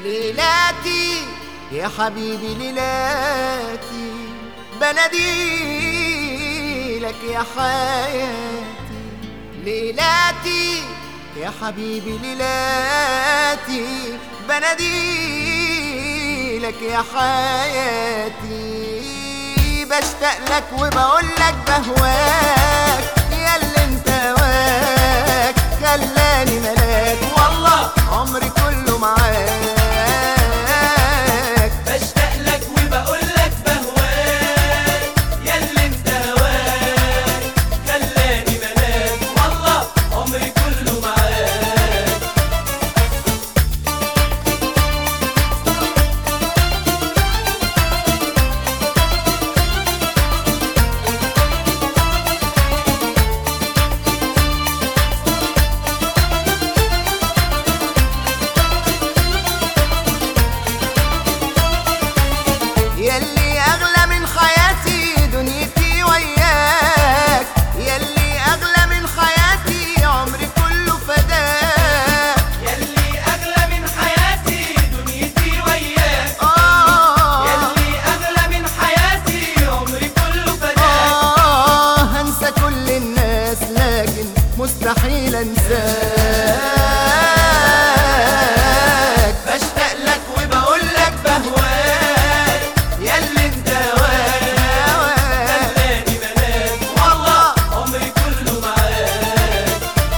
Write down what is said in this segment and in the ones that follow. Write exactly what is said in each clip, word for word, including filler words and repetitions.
ليلاتي يا حبيبي ليلاتي بناديلك يا حياتي. ليلاتي يا حبيبي ليلاتي بناديلك يا حياتي. بشتاق لك وبقولك بهواك ياللي انت هواك خلاني ملاك والله عمري كله معاك. بشتاق لك وبقولك بهواك ياللي انت هواك خلاني ملاك والله عمري كله معاك. ياللي أغلى من حياتي دنيتي وياك، ياللي أغلى من حياتي عمري كله فداك. ياللي أغلى من حياتي دنيتي وياك، آه ياللي أغلى من حياتي عمري كله فداك. آه هنسى كل الناس لكن مستحيل أنساك. بشتاق لك وبقولك بهواك ياللي انت هواك خلاني ملاك والله عمري كله معاك.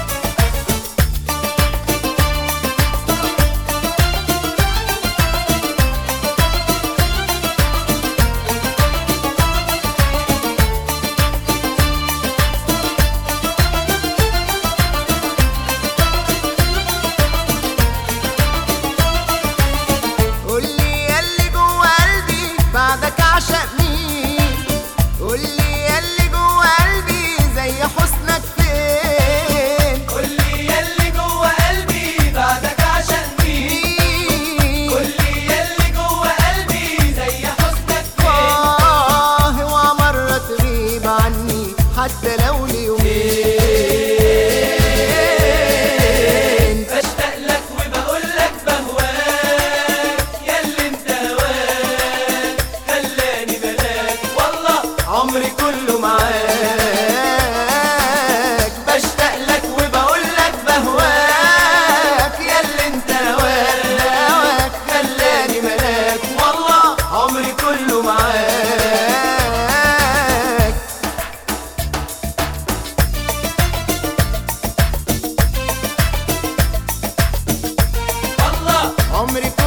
قولي ياللي جوا قلبي بعدك عشق مين، قولي ياللي جوا قلبي زي حسنك فين. قولي ياللي جوا قلبي بعدك عشان مين، مين قولي ياللي جوا قلبي زي حسنك فين. آه اوعى مرة تغيب عني حتى لو ليومين. بشتاق لك وبقولك بهواك ياللي انت هواك خلاني ملاك والله عمري كله معاك. بشتاق لك وبقولك بهواك ياللي انت هواك هواك خلاني ملاك والله عمري كله معاك. والله عمري